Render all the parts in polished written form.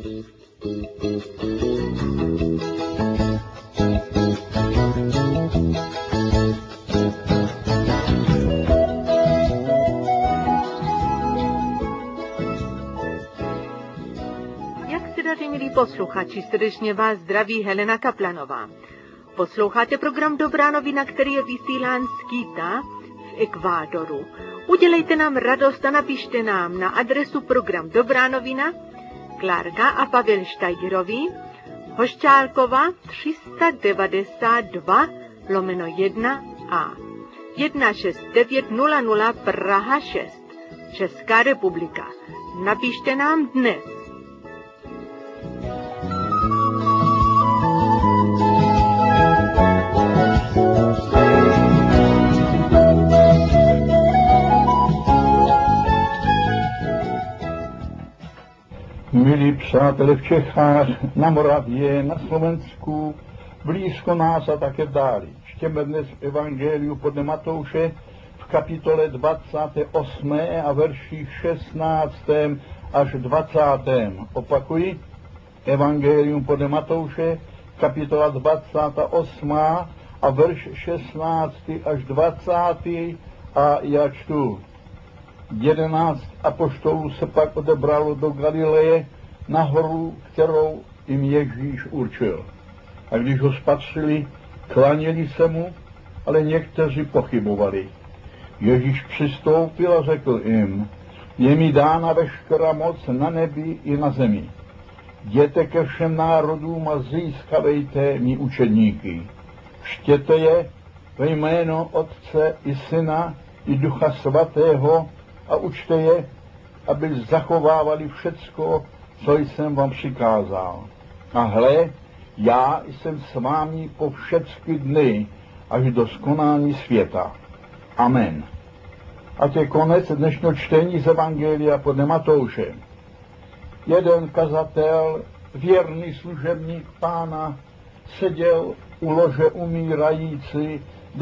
Milí posluchači, srdečně vás zdraví Helena Kaplanová. Posloucháte program Dobrá novina, který je vysílán z Quita v Ekvádoru. Udělejte nám radost a napište nám na adresu program Dobrá novina, Klárka a Pavel Štajgerovi, Hošťálkova 392/1A 16900 Praha 6, Česká republika. Napište nám dnes. Milí přátelé v Čechách, na Moravě, na Slovensku, blízko nás a také v dáli. Čteme dnes v Evangeliu podle Matouše v kapitole 28. a verších 16. až 20. Opakuji, Evangelium podle Matouše, kapitola 28. a verš 16. až 20. a já čtu. 11 apoštolů se pak odebralo do Galileje na horu, kterou jim Ježíš určil. A když ho spatřili, klaněli se mu, ale někteří pochybovali. Ježíš přistoupil a řekl jim, je mi dána veškerá moc na nebi i na zemi. Jděte ke všem národům a získavejte mi učedníky. Křtěte je ve jméno Otce i Syna i Ducha Svatého a učte je, aby zachovávali všecko, co jsem vám přikázal. A hle, já jsem s vámi po všechny dny, až do skonání světa. Amen. A to je konec dnešního čtení z Evangelia podle Matouše. Jeden kazatel, věrný služebník Pána, seděl u lože umírající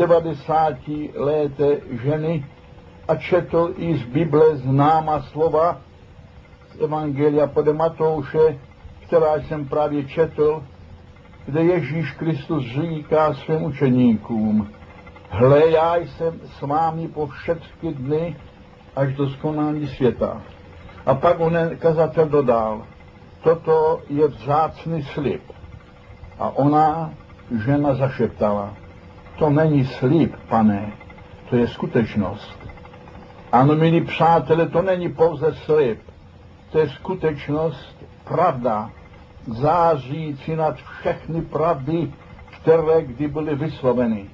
90leté ženy a četl i z Bible známá slova z Evangelia podle Matouše, která jsem právě četl, kde Ježíš Kristus říká svým učeníkům, hle, já jsem s vámi po všechny dny až do skonání světa. A pak onen kazatel dodal, toto je vzácný slib. A ona, žena, zašeptala, to není slib, Pane, to je skutečnost. Ano, milí přátelé, to není pouze slib, to je skutečnost, pravda, zářící nad všechny pravdy, které kdy byly vysloveny.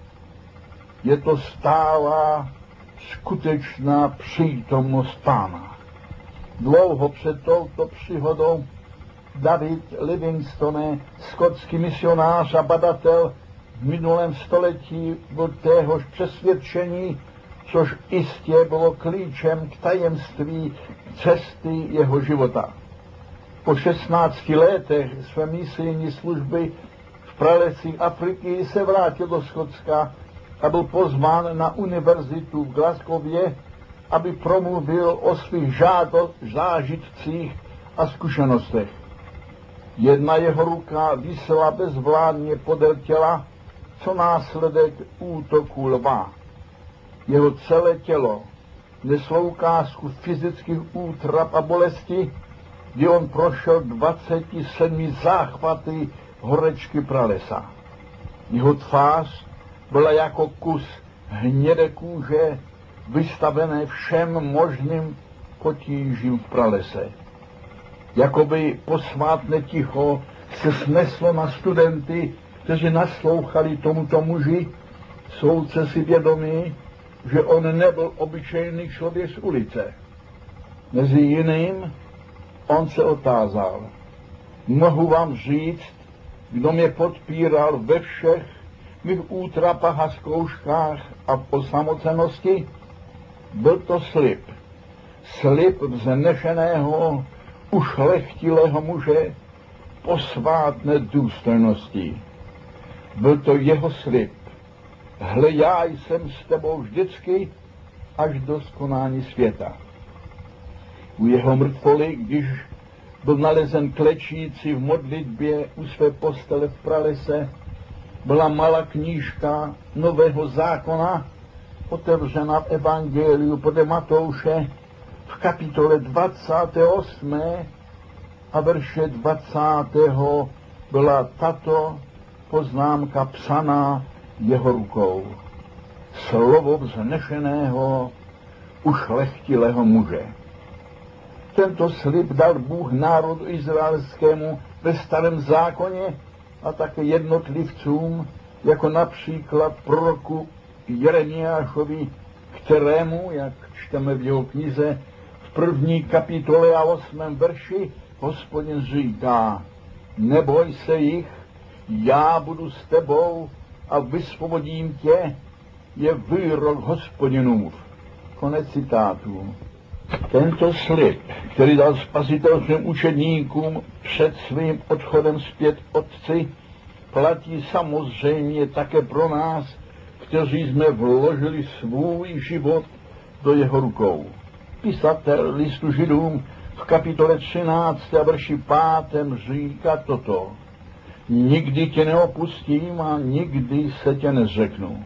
Je to stálá, skutečná přítomnost Pána. Dlouho před touto příhodou David Livingstone, skotský misionář a badatel v minulém století, byl téhož přesvědčení, což jistě bylo klíčem k tajemství cesty jeho života. Po 16 letech své misijní služby v pralesích Afriky se vrátil do Skotska a byl pozván na univerzitu v Glasgowě, aby promluvil o svých zážitcích a zkušenostech. Jedna jeho ruka visela bezvládně podél těla, co následek útoku lva. Jeho celé tělo neslo ukázku fyzických útrap a bolesti, kdy on prošel 27 záchvaty horečky pralesa. Jeho tvář byla jako kus hnědé kůže, vystavené všem možným potížím v pralese. Jakoby posvátné ticho se sneslo na studenty, kteří naslouchali tomuto muži, soudce si vědomí, že on nebyl obyčejný člověk z ulice. Mezi jiným on se otázal, mohu vám říct, kdo mě podpíral ve všech mých útrapách a zkouškách a osamocenosti? Byl to slib. Slib vznešeného, ušlechtilého muže posvátné důstojnosti. Byl to jeho slib. Hle, já jsem s tebou vždycky až do skonání světa. U jeho mrtvoly, když byl nalezen klečící v modlitbě u své postele v pralese. Byla malá knížka Nového zákona otevřena v Evangeliu podle Matouše v kapitole 28. a verše 20. byla tato poznámka psaná jeho rukou. Slovo vznešeného, ušlechtilého muže. Tento slib dal Bůh národu izraelskému ve starém zákoně a také jednotlivcům, jako například proroku Jeremiášovi, kterému, jak čteme v jeho knize, v 1. kapitole a 8. verši, Hospodin říká: neboj se jich, já budu s tebou a vysvobodím tě, je výrok Hospodinův. Konec citátu. Tento slib, který dal Spasitel svým učedníkům před svým odchodem zpět Otci, platí samozřejmě také pro nás, kteří jsme vložili svůj život do jeho rukou. Pisatel listu Židům v kapitole 13 a verši 5. říká toto: nikdy tě neopustím a nikdy se tě nezřeknu.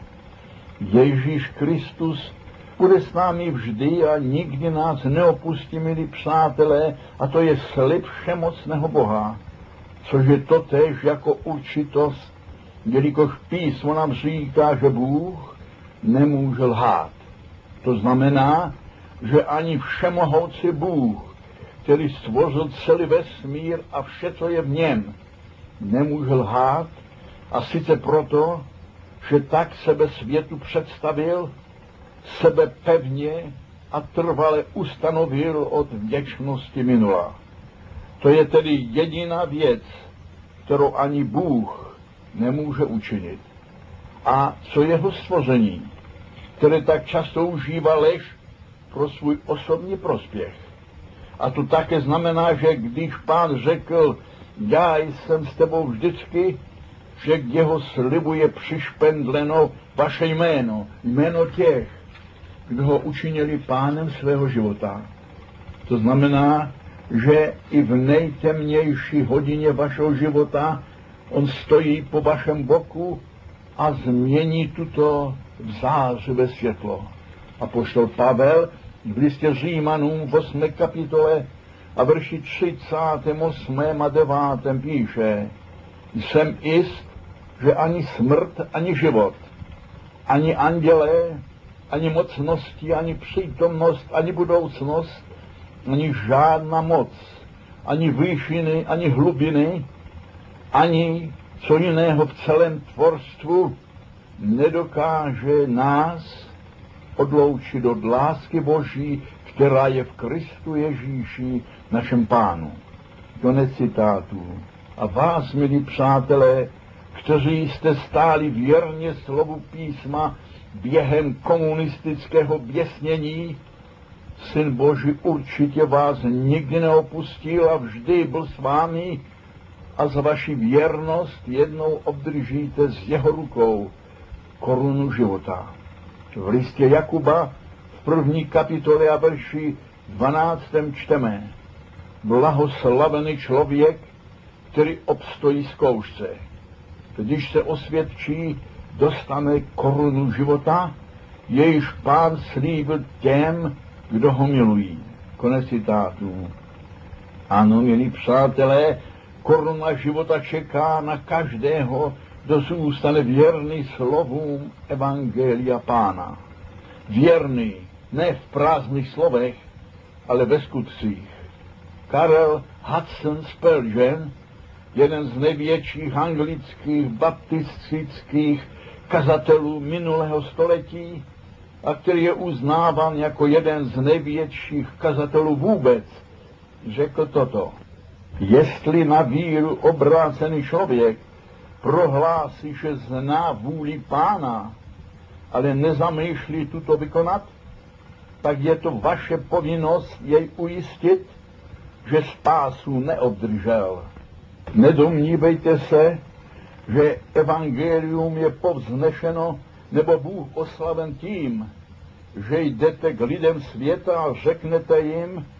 Ježíš Kristus bude s námi vždy a nikdy nás neopustí, milí přátelé, a to je slib všemocného Boha, což je totéž jako určitost, jelikož písmo nám říká, že Bůh nemůže lhát. To znamená, že ani všemohoucí Bůh, který stvořil celý vesmír a vše, co je v něm, nemůže lhát, a sice proto, že tak sebe světu představil, sebe pevně a trvale ustanovil od věčnosti minula. To je tedy jediná věc, kterou ani Bůh nemůže učinit. A co jeho stvoření, které tak často užívá lež pro svůj osobní prospěch. A to také znamená, že když Pán řekl: já jsem s tebou vždycky, že k jeho slibu je přišpendleno vaše jméno, jméno těch, kdo ho učinili pánem svého života. To znamená, že i v nejtemnější hodině vašeho života on stojí po vašem boku a změní tuto v zářivé světlo. Apoštol Pavel v listě Římanům v 8. kapitole a verši 38. a 9. píše: jsem jist, že ani smrt, ani život, ani andělé, ani mocnosti, ani přítomnost, ani budoucnost, ani žádná moc, ani výšiny, ani hlubiny, ani co jiného v celém tvorstvu nedokáže nás odloučit od lásky Boží, která je v Kristu Ježíši, našem Pánu. Konec citátu. A vás, milí přátelé, kteří jste stáli věrně slovu písma během komunistického běsnění, Syn Boží určitě vás nikdy neopustil a vždy byl s vámi a za vaši věrnost jednou obdržíte z jeho rukou korunu života. V listě Jakuba v 1. kapitole a verši 12. čteme: blahoslavený člověk, který obstojí zkoušce. Když se osvědčí, dostane korunu života, jejíž Pán slíbil těm, kdo ho milují. Konec citátu. Ano, milí přátelé, koruna života čeká na každého, kdo zůstane věrný slovům Evangelia Pána. Věrný ne v prázdných slovech, ale ve skutcích. Karel Hudson Spurgeon, jeden z největších anglických baptistických kazatelů minulého století, a který je uznáván jako jeden z největších kazatelů vůbec, řekl toto: jestli na víru obrácený člověk prohlásí, že zná vůli Pána, ale nezamýšlí tuto vykonat, tak je to vaše povinnost jej ujistit, že spásu neobdržel. Nedomnívejte se, že evangelium je povznešeno nebo Bůh oslaven tím, že jdete k lidem světa a řeknete jim,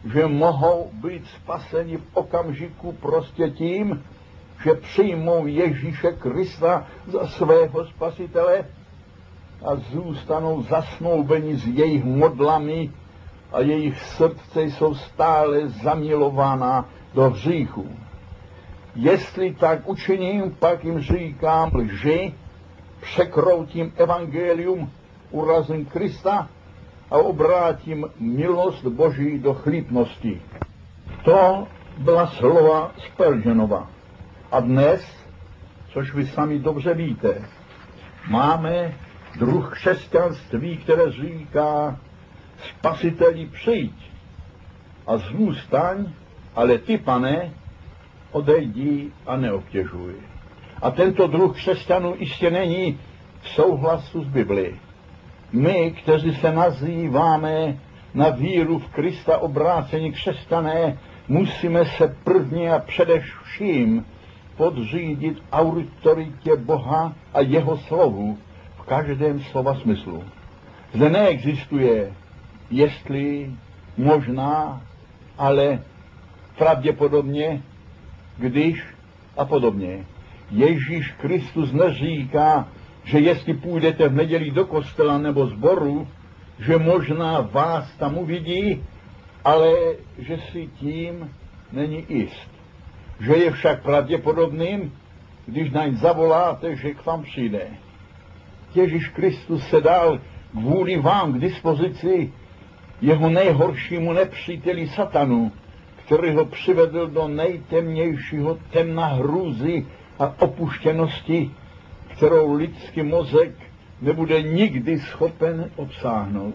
že mohou být spaseni v okamžiku prostě tím, že přijmou Ježíše Krista za svého spasitele a zůstanou zasnoubeni s jejich modlami a jejich srdce jsou stále zamilována do hříchu. Jestli tak učiním, pak jim říkám lži, překroutím evangelium, urazím Krista a obrátím milost Boží do chlípnosti. To byla slova Spurgeonova. A dnes, což vy sami dobře víte, máme druh křesťanství, které říká: Spasiteli, přijď a zůstaň, ale ty, Pane, odejdi a neobtěžuj. A tento druh křesťanů jistě není v souhlasu s Biblí. My, kteří se nazýváme na víru v Krista obrácení křesťané, musíme se prvně a především podřídit autoritě Boha a jeho slovu v každém slova smyslu. Zde neexistuje jestli, možná, ale pravděpodobně, když a podobně. Ježíš Kristus neříká, že jestli půjdete v neděli do kostela nebo sboru, že možná vás tam uvidí, ale že si tím není jist. Že je však pravděpodobným, když na ně zavoláte, že k vám přijde. Ježíš Kristus se dal kvůli vám k dispozici jeho nejhoršímu nepříteli satanu, který ho přivedl do nejtemnějšího temna hrůzy a opuštěnosti, kterou lidský mozek nebude nikdy schopen obsáhnout.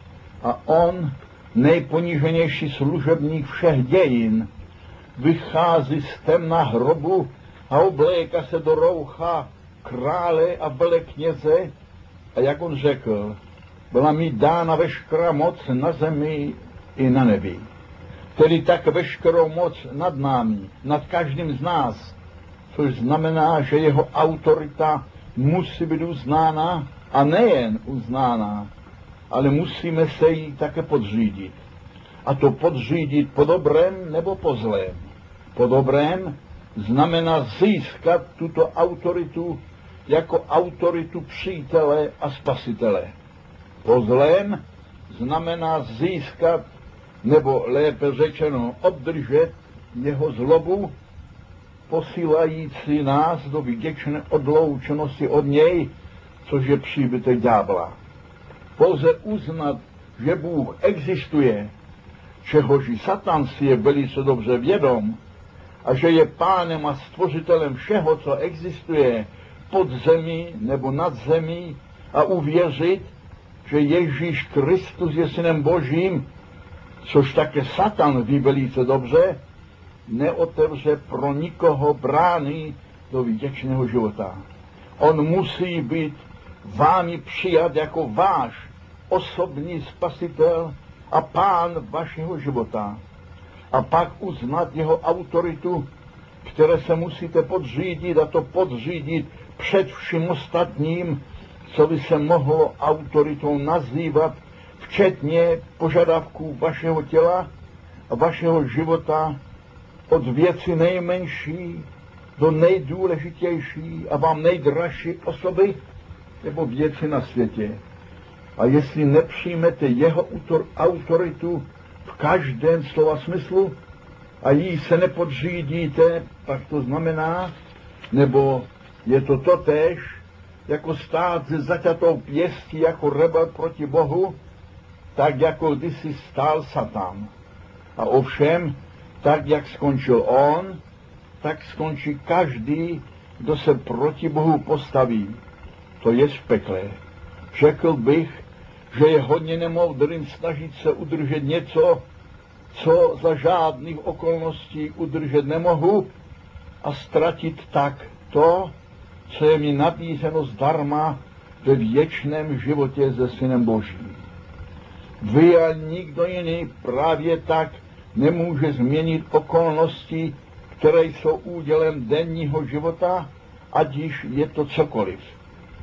A on, nejponíženější služebník všech dějin, vychází z temna hrobu a obléká se do roucha krále a velekněze a jak on řekl, byla mi dána veškerá moc na zemi i na nebi. Tedy tak veškerou moc nad námi, nad každým z nás, což znamená, že jeho autorita musí být uznána a nejen uznána, ale musíme se jí také podřídit. A to podřídit po dobrém nebo po zlém. Po dobrém znamená získat tuto autoritu jako autoritu přítele a spasitele. Po zlém znamená získat, nebo lépe řečeno obdržet jeho zlobu, posílající nás do věčné odloučenosti od něj, což je příbytek ďábla. Pouze uznat, že Bůh existuje, čehož i Satan si je velice dobře vědom, a že je pánem a stvořitelem všeho, co existuje pod zemí nebo nad zemí, a uvěřit, že Ježíš Kristus je synem Božím, což také Satan ví velice dobře, neotevře pro nikoho brány do věčného života. On musí být vámi přijat jako váš osobní spasitel a pán vašeho života. A pak uznat jeho autoritu, které se musíte podřídit, a to podřídit před vším ostatním, co by se mohlo autoritou nazývat, včetně požadavků vašeho těla a vašeho života, od věci nejmenší do nejdůležitější a vám nejdražší osoby nebo věci na světě. A jestli nepřijmete jeho autoritu v každém slova smyslu a jí se nepodřídíte, pak to znamená, nebo je to totéž, jako stát se zaťatou pěstí jako rebel proti Bohu, tak jako kdysi stál Satan. A ovšem, tak jak skončil on, tak skončí každý, kdo se proti Bohu postaví. To je v pekle. Řekl bych, že je hodně nemoudrým snažit se udržet něco, co za žádných okolností udržet nemohu, a ztratit tak to, co je mi nabízeno zdarma ve věčném životě se Synem Božím. Vy a nikdo jiný právě tak nemůže změnit okolnosti, které jsou údělem denního života, ať již je to cokoliv.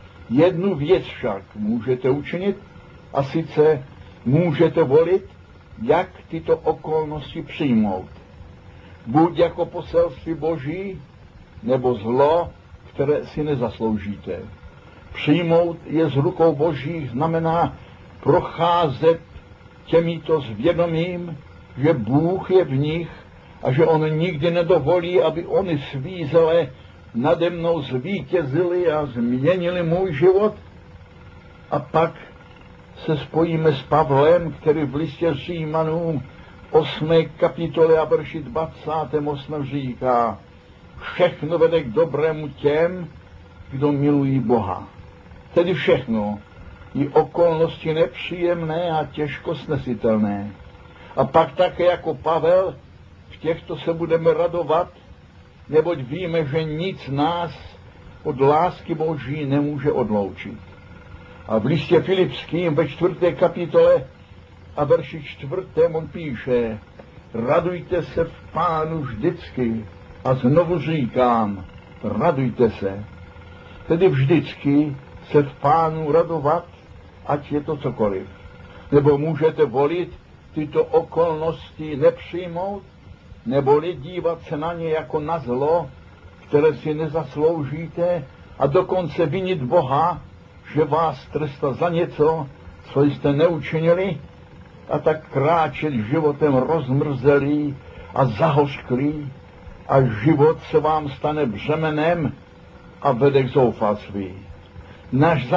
Jednu věc však můžete učinit, a sice můžete volit, jak tyto okolnosti přijmout. Buď jako poselství Boží, nebo zlo, které si nezasloužíte. Přijmout je z rukou Boží znamená procházet těmito s vědomím, že Bůh je v nich a že on nikdy nedovolí, aby oni svízele nade mnou zvítězili a změnili můj život. A pak se spojíme s Pavlem, který v listě Římanům 8. kapitole a verši 28. říká: všechno vede k dobrému těm, kdo milují Boha. Tedy všechno, i okolnosti nepříjemné a těžko snesitelné. A pak také jako Pavel, v těchto se budeme radovat, neboť víme, že nic nás od lásky Boží nemůže odloučit. A v listě Filipským ve 4. kapitole a verši 4. on píše: radujte se v Pánu vždycky. A znovu říkám, radujte se. Tedy vždycky se v Pánu radovat, ať je to cokoliv. Nebo můžete volit tyto okolnosti nepřijmout, nebo dívat se na ně jako na zlo, které si nezasloužíte, a dokonce vinit Boha, že vás trestá za něco, co jste neučinili, a tak kráčet životem rozmrzelý a zahořklý, a život se vám stane břemenem a vede k zoufalství. Náš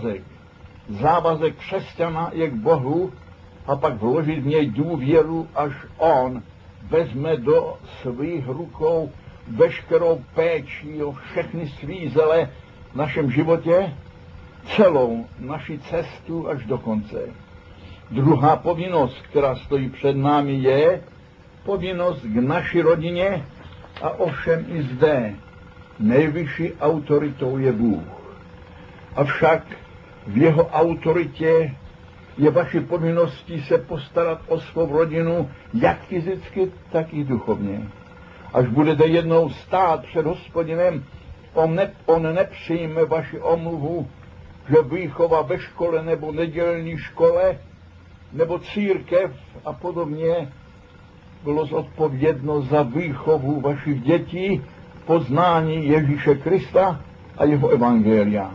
závazek křesťana je k Bohu, a pak vložit v něj důvěru, až on vezme do svých rukou veškerou péči o všechny svízele v našem životě, celou naši cestu až do konce. Druhá povinnost, která stojí před námi, je povinnost k naší rodině, a ovšem i zde nejvyšší autoritou je Bůh. Avšak v jeho autoritě je vaší povinností se postarat o svou rodinu, jak fyzicky, tak i duchovně. Až budete jednou stát před Hospodinem, on nepřijme vaši omluvu, že výchova ve škole nebo nedělní škole nebo církev a podobně bylo zodpovědno za výchovu vašich dětí, poznání Ježíše Krista a jeho evangelia.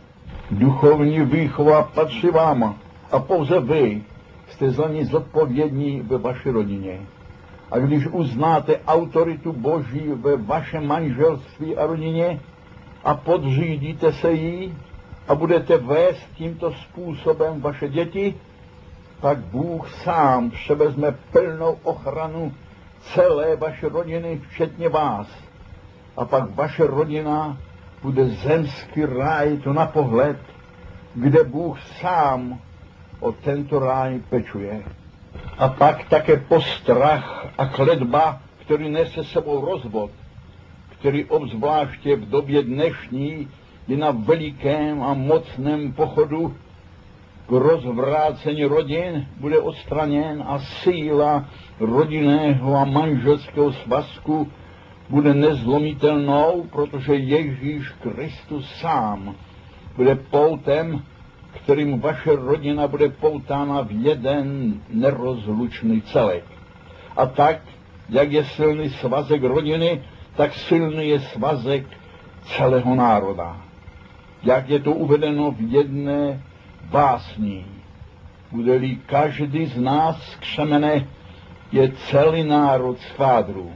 Duchovní výchova patří vám a pouze vy jste za ní zodpovědní ve vaší rodině. A když uznáte autoritu Boží ve vašem manželství a rodině a podřídíte se jí a budete vést tímto způsobem vaše děti, pak Bůh sám převezme plnou ochranu celé vaší rodiny, včetně vás. A pak vaše rodina bude zemský ráj to na pohled, kde Bůh sám o tento ráj pečuje. A pak také postrach a kletba, který nese sebou rozvod, který obzvláště v době dnešní je na velikém a mocném pochodu k rozvrácení rodin, bude odstraněn a síla rodinného a manželského svazku bude nezlomitelnou, protože Ježíš Kristus sám bude poutem, kterým vaše rodina bude poutána v jeden nerozlučný celek. A tak, jak je silný svazek rodiny, tak silný je svazek celého národa. Jak je to uvedeno v jedné básni: bude-li každý z nás křemene, je celý národ svádrů.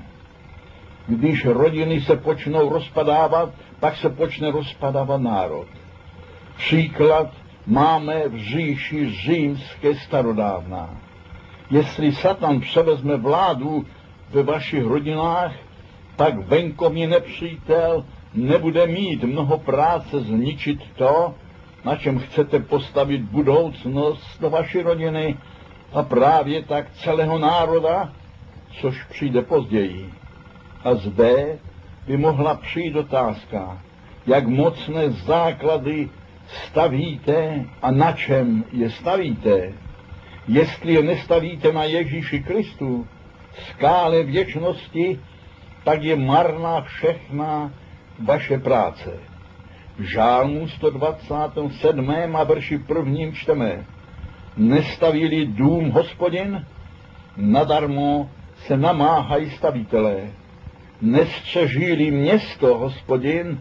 Když rodiny se počnou rozpadávat, tak se počne rozpadávat národ. Příklad máme v říši římské starodávna. Jestli Satan převezme vládu ve vašich rodinách, tak venkovní nepřítel nebude mít mnoho práce zničit to, na čem chcete postavit budoucnost do vaší rodiny a právě tak celého národa, což přijde později. A zde by mohla přijít otázka, jak mocné základy stavíte a na čem je stavíte. Jestli je nestavíte na Ježíši Kristu, skále věčnosti, tak je marná všechna vaše práce. V Žálmu 127. a verši 1. čteme: nestaví-li dům Hospodin, nadarmo se namáhají stavitelé. Nestřeží-li město Hospodin,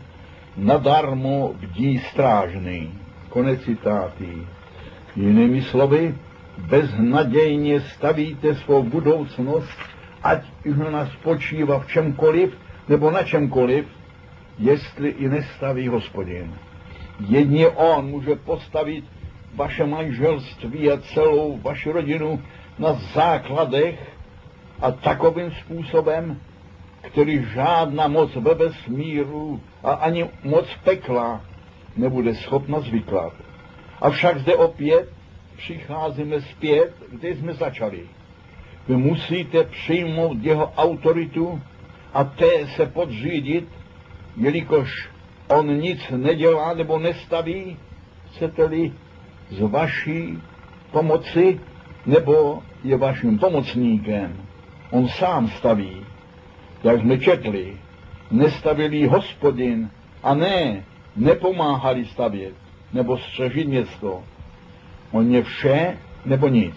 nadarmo bdí strážný. Konec citáty. Jinými slovy, beznadějně stavíte svou budoucnost, ať už ona spočívá v čemkoliv nebo na čemkoliv, jestli i nestaví Hospodin. Jedně on může postavit vaše manželství a celou vaši rodinu na základech a takovým způsobem, který žádná moc ve vesmíru a ani moc pekla nebude schopna zvyklat. Avšak zde opět přicházíme zpět, kde jsme začali. Vy musíte přijmout jeho autoritu a té se podřídit, jelikož on nic nedělá nebo nestaví, chcete-li z vaší pomoci, nebo je vaším pomocníkem. On sám staví. Jak jsme četli, nestavili Hospodin a nepomáhali stavět nebo střežit město. On je vše nebo nic.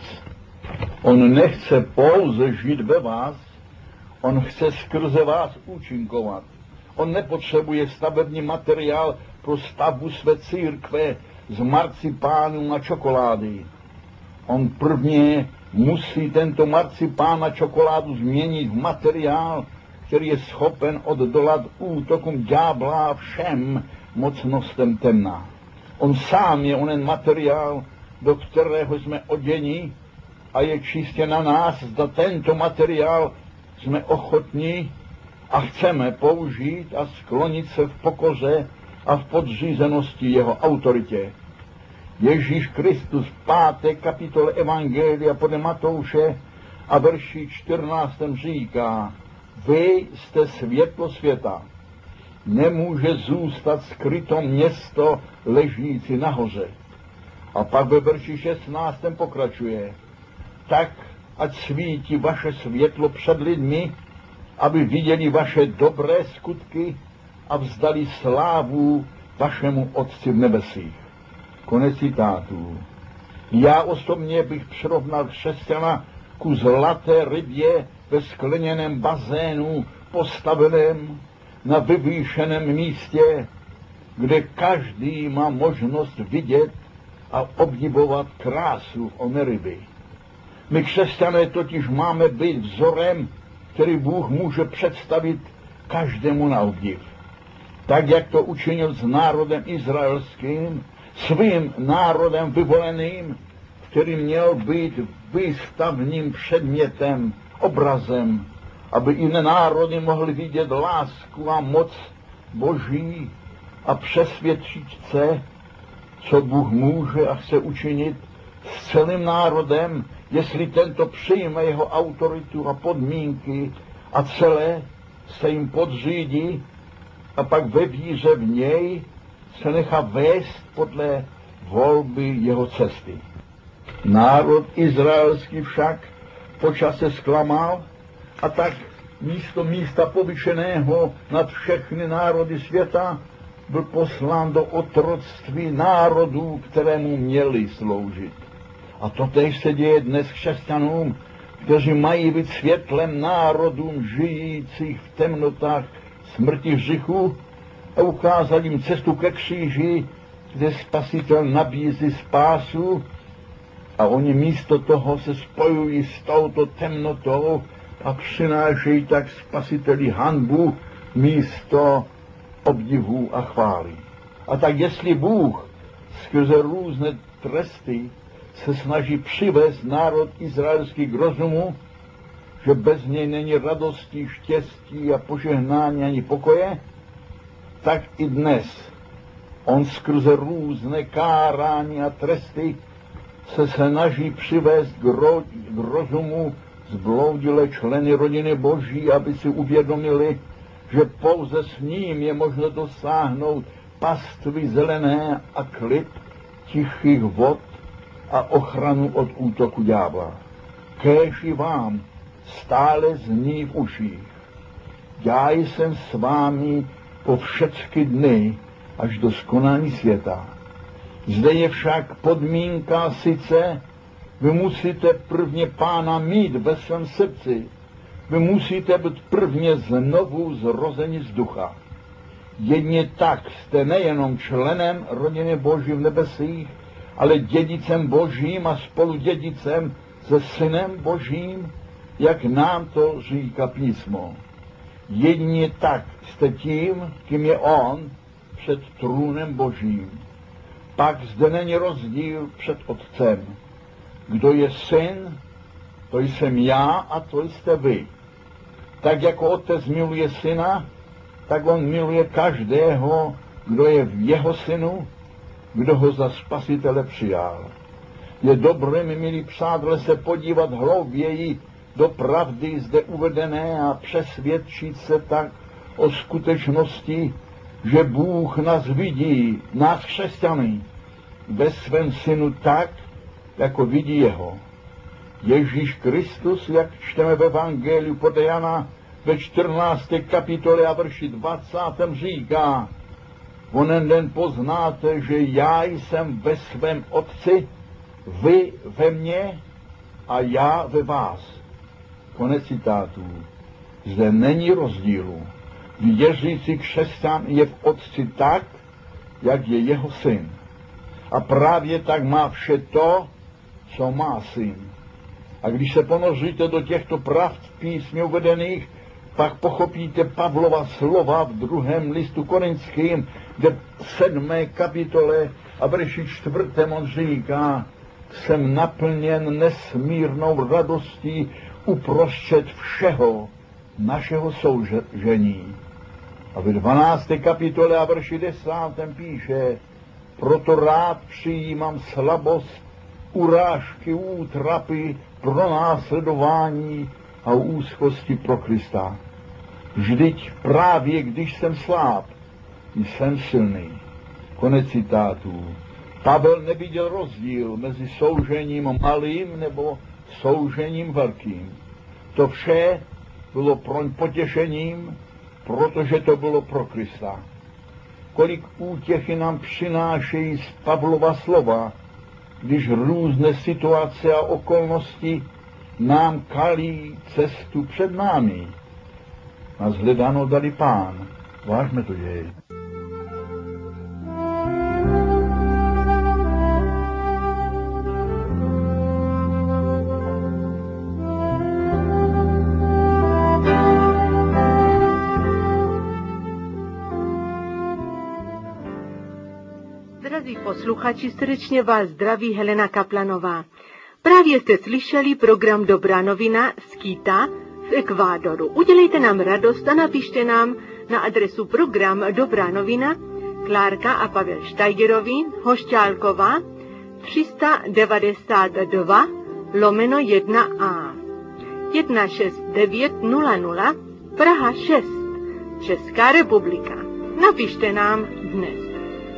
On nechce pouze žít ve vás, on chce skrze vás účinkovat. On nepotřebuje stavební materiál pro stavbu své církve z marcipánu a čokolády. On prvně musí tento marcipán a čokoládu změnit v materiál, který je schopen oddolat útokům ďábla a všem mocnostem temna. On sám je onen materiál, do kterého jsme oděni, a je čistě na nás, zda tento materiál jsme ochotní a chceme použít a sklonit se v pokoře a v podřízenosti jeho autoritě. Ježíš Kristus v 5. kapitole Evangelia podle Matouše a verši 14. říká: vy jste světlo světa. Nemůže zůstat skryto město ležící nahoře. A pak ve verši 16. pokračuje: tak ať svítí vaše světlo před lidmi, aby viděli vaše dobré skutky a vzdali slávu vašemu Otci v nebesích. Konec citátů. Já osobně bych přirovnal křesťana ku zlaté rybě ve skleněném bazénu postaveném na vyvýšeném místě, kde každý má možnost vidět a obdivovat krásu oné ryby. My křesťané totiž máme být vzorem, který Bůh může představit každému na obdiv. Tak, jak to učinil s národem izraelským, svým národem vyvoleným, který měl být výstavním předmětem, obrazem, aby jiné národy mohly vidět lásku a moc Boží a přesvědčit se, co Bůh může a chce učinit s celým národem, jestli tento přijme jeho autoritu a podmínky a celé se jim podřídí a pak ve víře v něj se nechá vést podle volby jeho cesty. Národ izraelský však počase zklamal a tak místa povyšeného nad všechny národy světa byl poslán do otroctví národů, kterému měli sloužit. A totéž se děje dnes křesťanům, kteří mají být světlem národům žijících v temnotách smrti hříchu a ukázat jim cestu ke kříži, kde Spasitel nabízí spásu, a oni místo toho se spojují s touto temnotou a přinášejí tak Spasiteli hanbu místo obdivu a chvály. A tak jestli Bůh skrze různé tresty se snaží přivést národ izraelský k rozumu, že bez něj není radosti, štěstí a požehnání ani pokoje, tak i dnes on skrze různé kárání a tresty se snaží přivést k rozumu zbloudilé členy rodiny Boží, aby si uvědomili, že pouze s ním je možno dosáhnout pastvy zelené a klid tichých vod a ochranu od útoku ďábla. Kéž i vám stále zní v uších: já jsem s vámi po všechny dny až do skonání světa. Zde je však podmínka, sice Vy musíte prvně Pána mít ve svém srdci. Vy musíte být prvně znovu zrozeni z ducha. Jedně tak jste nejenom členem rodiny Boží v nebesích, ale dědicem Božím a spoludědicem se Synem Božím, jak nám to říká písmo. Jedině tak jste tím, kým je on, před trůnem Božím. Pak zde není rozdíl před Otcem. Kdo je Syn, to jsem já a to jste vy. Tak jako Otec miluje Syna, tak on miluje každého, kdo je v jeho Synu, kdo ho za Spasitele přijal. Je dobré, milí přátelé, se podívat hlouběji do pravdy zde uvedené a přesvědčit se tak o skutečnosti, že Bůh nás vidí, nás křesťany, ve svém Synu tak, jako vidí jeho. Ježíš Kristus, jak čteme v Evangeliu podle Jana ve 14. kapitole a verši 20. říká: onen den poznáte, že já jsem ve svém Otci, vy ve mně a já ve vás. Konec citátů. Zde není rozdílu. Věřící křesťan je v Otci tak, jak je jeho Syn. A právě tak má vše to, co má Syn. A když se ponoříte do těchto pravd v písmě uvedených, pak pochopíte Pavlova slova v 2. listu Korinským, kde v 7. kapitole a verši 4. on říká: jsem naplněn nesmírnou radostí uprostřed všeho našeho soužení. A v 12. kapitole a verši 10. píše: proto rád přijímám slabost, urážky, útrapy, pronásledování a úzkosti pro Krista. Vždyť právě když jsem sláb, jsem silný. Konec citátů. Pavel neviděl rozdíl mezi soužením malým nebo soužením velkým. To vše bylo pro ně potěšením, protože to bylo pro Krista. Kolik útěchy nám přinášejí z Pavlova slova, když různé situace a okolnosti nám kalí cestu před námi. A zhledáno dali Pán. Vážme to jej. Drazí posluchači, srdečně vás zdraví Helena Kaplanová. Právě jste slyšeli program Dobrá novina z Quita v Ekvádoru. Udělejte nám radost a napište nám na adresu program Dobrá novina, Klárka a Pavel Štajgerovi, Hošťálková, 392/1A, 16900, Praha 6, Česká republika. Napište nám dnes.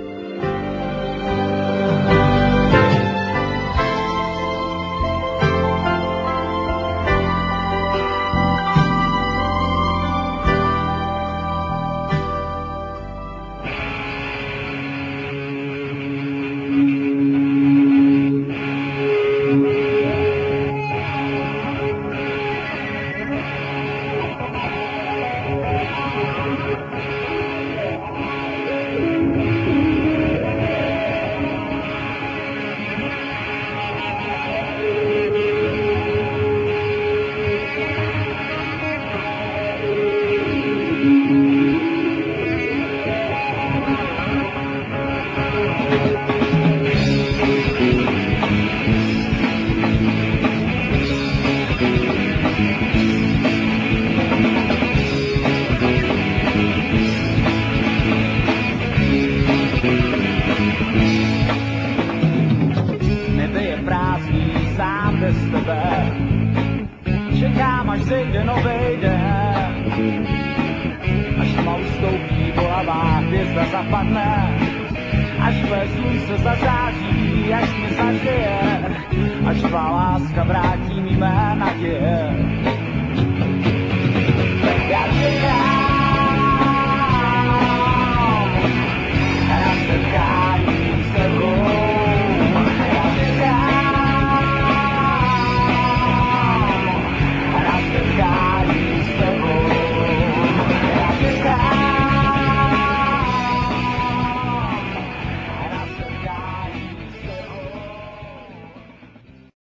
Čekám, až zejde novej den, až tma ustoupí, bolavá hvězda zapadne, až tvé slunce zazáří, až mě zahřeje, až tvá láska vrátí mi mé naděje.